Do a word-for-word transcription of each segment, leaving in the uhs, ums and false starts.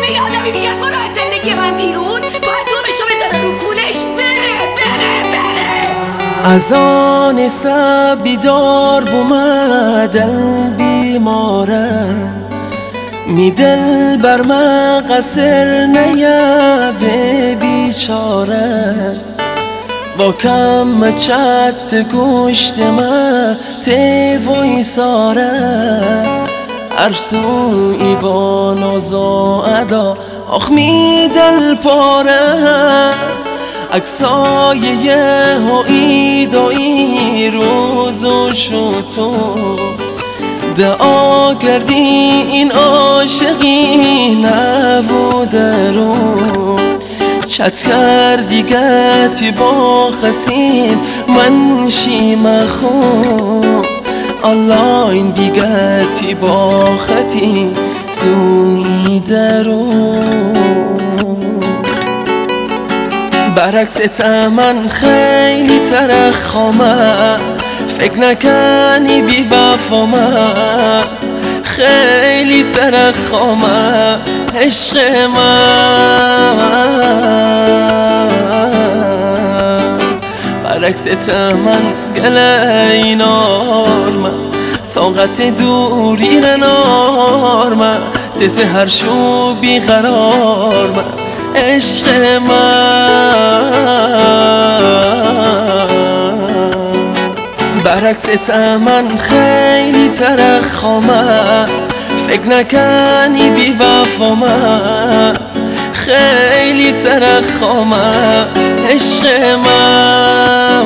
یه آدمی میگن برو از زندگی من بیرون، باید دومشو بزنه رو کولش بره بره بره. از آن سب بیدار بومه دل بیماره، می دل بر من قصر نیا به بیچاره. با کم چت گوشت ما تیوی ساره، هر سوی با ناز و ادا آخ می دل پاره. عکسای یه و اید و ای روز و شوتو، دعا کردی این عاشقی نبوده رو. چت کردی گتی با خسیم من شیم خون، آنلاین بیگتی با خطی زوی درو. برعکس من خیلی ترخامه، فکر نکنی بی وفامه. خیلی ترخامه عشق من، برعکس من گله اینار من، طاقت دوری نار من، دست هر شو بی قرار من عشق من. برعکس من خیلی ترخامه، فکر نکنی بی وفامه. خیلی ترخامه عشق من،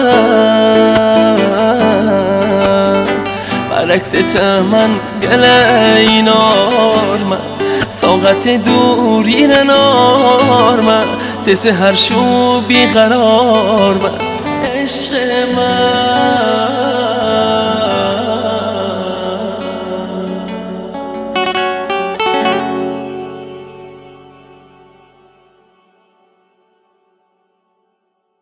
برعکس من گله اینار من، طاقت دوری نار من، دست هر شو بی قرار من عشق من.